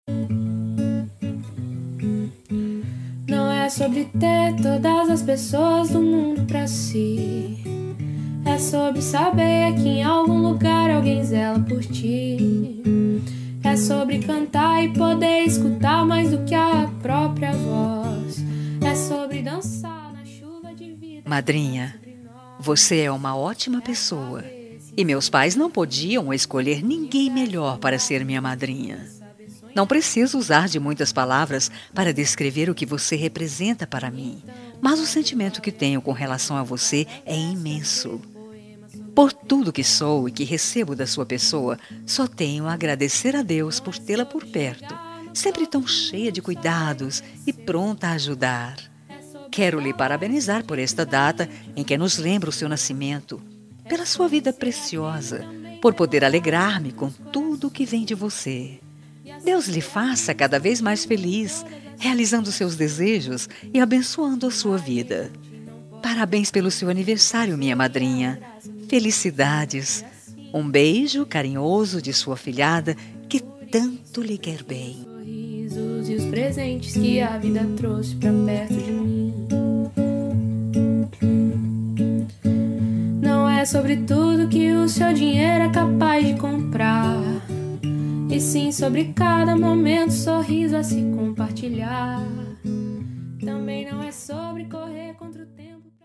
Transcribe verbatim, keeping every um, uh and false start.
Não é sobre ter todas as pessoas do mundo pra si. É sobre saber que em algum lugar alguém zela por ti. É sobre cantar e poder escutar mais do que a própria voz. É sobre dançar na chuva de vida. Madrinha, você é uma ótima pessoa. E meus pais não podiam escolher ninguém melhor para ser minha madrinha. Não preciso usar de muitas palavras para descrever o que você representa para mim, mas o sentimento que tenho com relação a você é imenso. Por tudo que sou e que recebo da sua pessoa, só tenho a agradecer a Deus por tê-la por perto, sempre tão cheia de cuidados e pronta a ajudar. Quero lhe parabenizar por esta data em que nos lembra o seu nascimento, pela sua vida preciosa, por poder alegrar-me com tudo que vem de você. Deus lhe faça cada vez mais feliz, realizando seus desejos e abençoando a sua vida. Parabéns pelo seu aniversário, minha madrinha. Felicidades. Um beijo carinhoso de sua filhada que tanto lhe quer bem. Sorrisos e os presentes que a vida trouxe pra perto de mim. Não é sobre tudo que o seu dinheiro é capaz de comprar, e sim sobre cada momento, sorriso a se compartilhar. Também não é sobre correr com